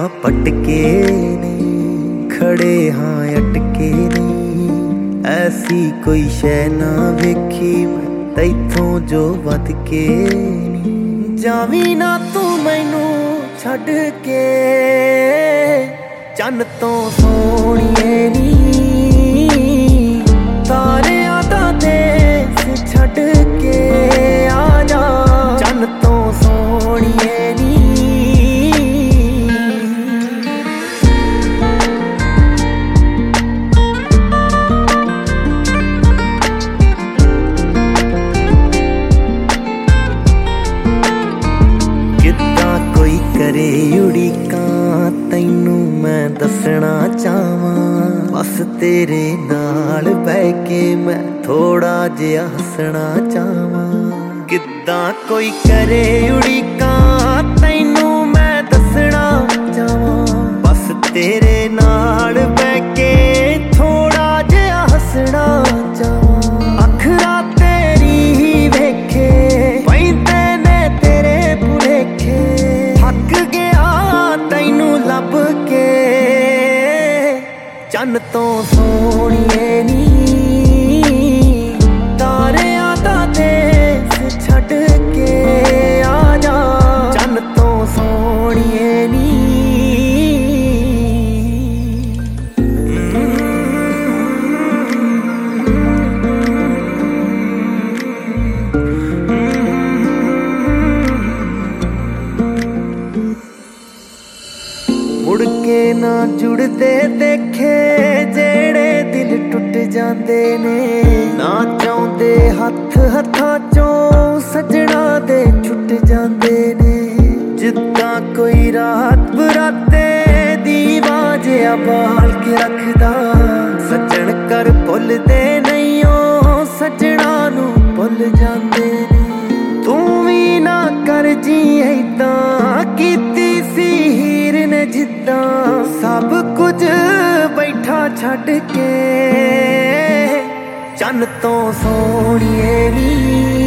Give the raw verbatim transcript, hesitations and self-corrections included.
पटके ने खड़े हाँ अटके नहीं। ऐसी कोई शै ना वेखी मैं तैथों जो वध के नहीं। जावी ना तू मैनू छड्ड के चन्न तो सोहणिए नी तारियां दा देस छड्ड के आ जा चन्न तो सोहणिए नी। करे उड़ीकां तैनू मैं दसना चाहवां बस तेरे नाल बैह के मैं थोड़ा जिहा हसना चाहवां। किद्दां कोई करे उड़ीकां तैनू मैं दसना चाहवां बस तेरे नाल बैह के थोड़ा जिहा हसना चाहवां। अखरा तेरी वेखे पैंदे ने तेरे भुलेखे थक गया तैनू लब के चन्न तो सोहणिए नी तारियां दा देस छड्ड के आ जा चन्न तो सोहणिए नी। मुड़ के ना जुड़दे देखे जेड़े दिल टुट जांदे ने ना चाहुंदे हथ हत्थां चों सजना दे छुट जांदे ने। जिद्दां कोई रात बराते दीवा जिहा बाल के रखदा सज्जण कर भुलदे नहीं ओ सजना नूं भुल जांदे ने। तू भी ना कर जी ऐदां कीती सी हीर ने जिद्दां सब कुछ बैठा छड्ड के चन्न तो सोहणिए नी।